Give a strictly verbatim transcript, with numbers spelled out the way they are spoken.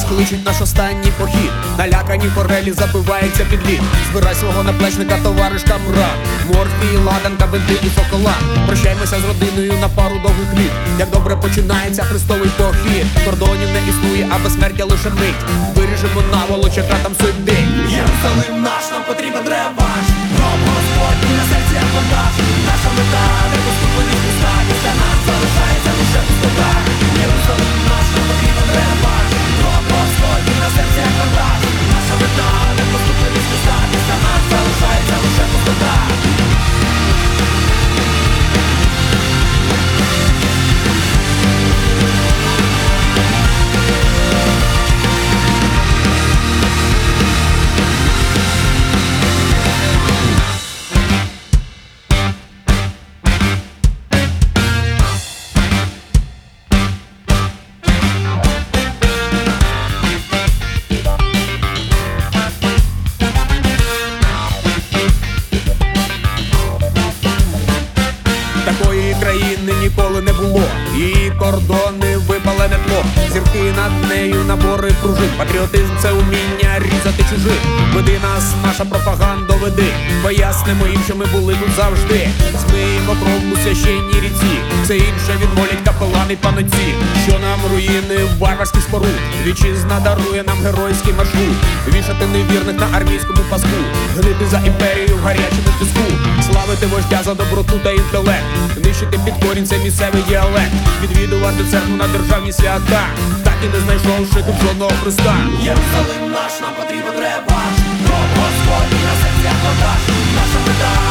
кличуть наш останній похід. Налякані форелі забиваються під лід. Збирай свого наплечника, товариш Камрад. Морфій, ладанка, бинти і сокола. Прощаємося з родиною на пару довгих літ. Як добре починається хрестовий похід. Кордонів не існує, а безсмертя лише мить. Виріжемо наволоч, яка там сидить. Єрусалим наш, нам потрібен реванш. Гром Господній на серці як вантаж. Наша мета не поступленість міста. Після нас залишається лише пустота. Єрусалим наш, нам потрібен реванш. Гром Господній на серці як вантаж. Наша мета не поступленість міста. Після нас залишається лише пустота. Такої країни ніколи не було. Її кордони випалене тло. Зірки над нею набори пружин. Патріотизм це уміння різати чужих. Веди нас, наша пропаганда, веди. Пояснимо їм, що ми були тут завжди. Змиємо кров у священній ріці. Все інше відмолять капелани панотці. Що нам руїни варварських споруд. Вітчизна дарує нам геройський маршрут. Вішати невірних на армійському паску. Гнити за імперію в гарячому піску. Славити вождя за доброту та інтелект. Нищити під корінь цей місцевий діалект. Відвідувати церкву на державні свята. Так і не знайшовши тут жодного Христа. Єрусалим наш, нам потрібен реванш. Гром Господній на серці як вантаж. Наша мета